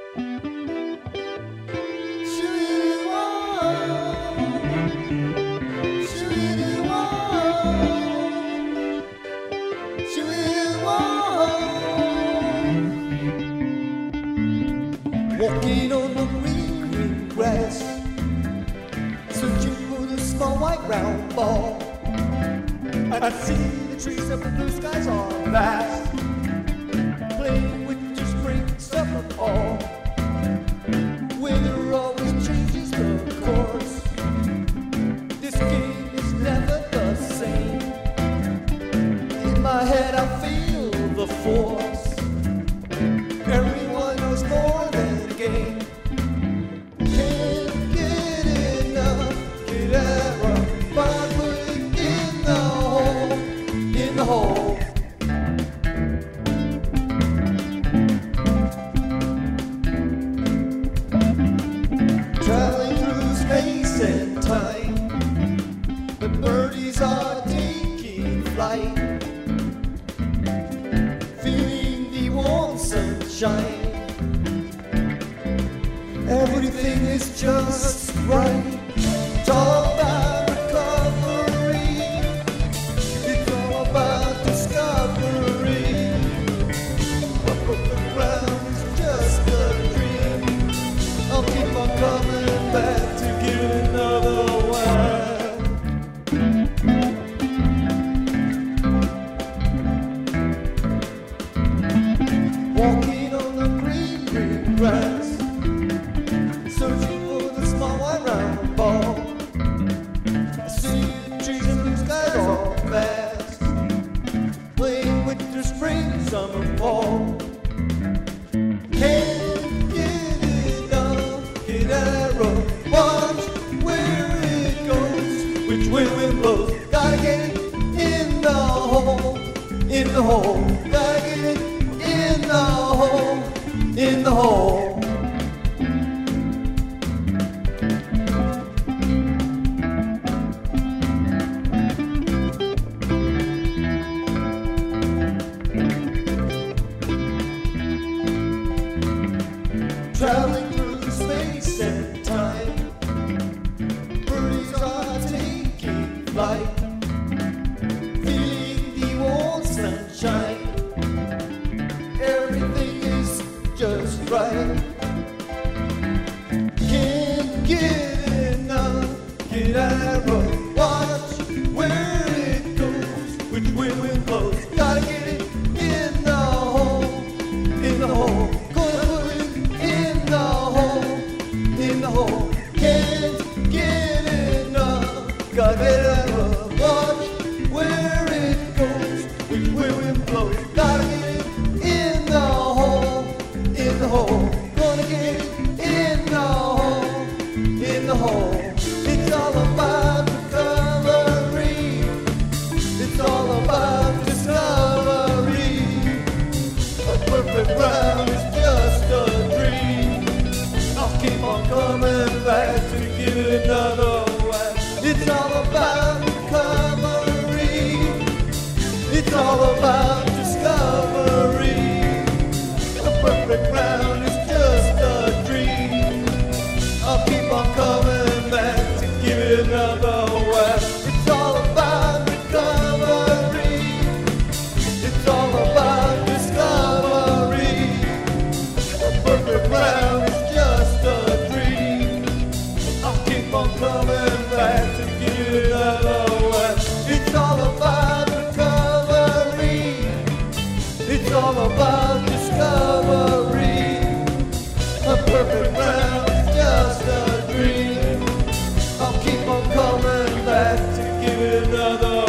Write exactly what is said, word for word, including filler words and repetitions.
Walking on the green, green grass, searching for the small white round ball. I see the trees of the blue skies are vast, playing with the spring, summer, fall. Weather always changes the course. This game is never the same. In my head I feel the force. Everyone knows more than a game. Can't get enough, get ever, but put it in the hole, in the hole. Traveling through space and time, the birdies are taking flight, feeling the warm sunshine. Everything is just right. It's all about recovery. It's all about discovery. But the ground is just a dream. I'll keep on coming back to get another one. Walking on the green, green grass, searching for the small white round ball. I see the trees and blue skies all fast, playing winter, spring, summer, fall. Can't get enough, get arrow, watch where it goes, which way it blows. Gotta get it in the hole, in the hole. Gotta get it in the hole, in the hole. Traveling through space and time, birdies are taking flight, feeling the warm sunshine. Everything is just right. Can't get enough, get arrow, watch where it goes, which way wind blows. Gotta get it in the hole, in the hole. In the hole, can't get enough. Gotta get out, watch where it goes, which way wind blows. Gotta get it in the hole, in the hole. Gonna get it in the hole, in the hole. It's all about recovery. It's all about discovery. A perfect round is just a dream. I'll keep on coming back to give another one. It's all about recovery. It's all about discovery. A perfect round is just a dream. I'll keep on coming back to give it another one. It's all about recovery. It's all about discovery. A perfect round is just a dream. I'll keep on coming back to give it another one. It's all about recovery. It's all about discovery. A perfect round is just a dream. I'll keep on coming back to give it another